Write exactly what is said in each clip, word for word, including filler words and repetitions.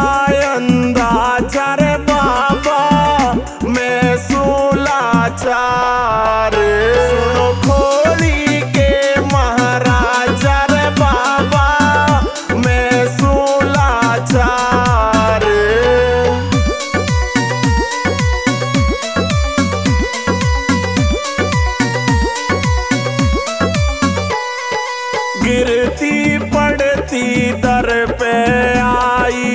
अंदाजा रे बाबा मैं सूलाचार। सुनो खोली के महाराजा रे बाबा मैं सूलाचार। गिरती पड़ती दर पे आई,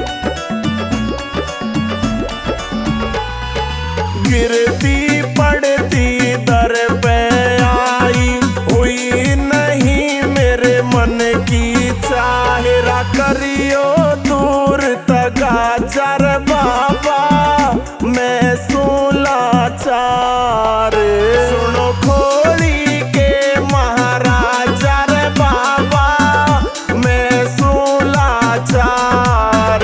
गिरती पड़ती दर पे आई, हुई नहीं मेरे मन की चाहरा करियो दूर तगाजर बाबा मैं सूलाचार। सुनो खोली के महाराजा रे बाबा मैं सूलाचार।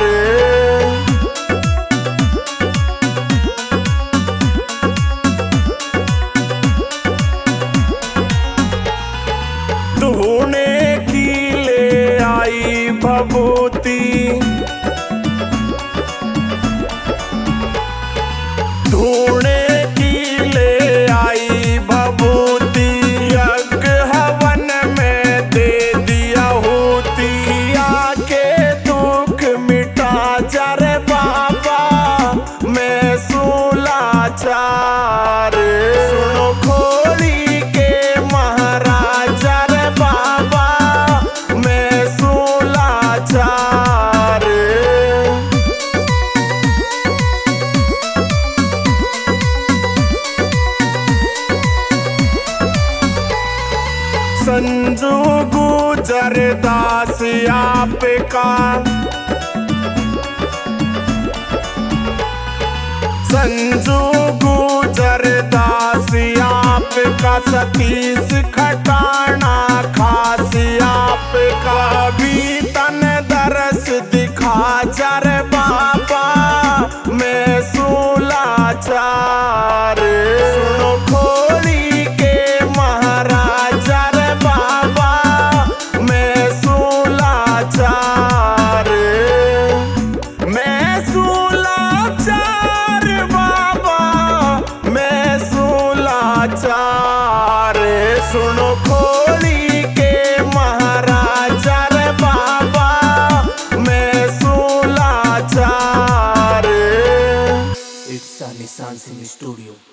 ढूंढने की ले आई भभूति, ढूंढने की ले आई भभूति, यज्ञ हवन में दे दिया होती। आके दुख मिटा जा रे बाबा मैं सूलाचार। सुनो खोली के महाराजा रे बाबा मैं सूलाचार। संजू गुजर दास आपका, संजू गुजर दास आपका, सतीश खटाना खास आपका। भी तन दरस दिखा जा रे बाबा मैं सूलाचार। सुनो खोली के महाराजा रे बाबा मैं सूलाचार। मैं सूलाचार बाबा मैं सूलाचार। सुनो खोली के महाराजा रे बाबा मैं सूलाचार। It's Sunny Sun Singh Studio.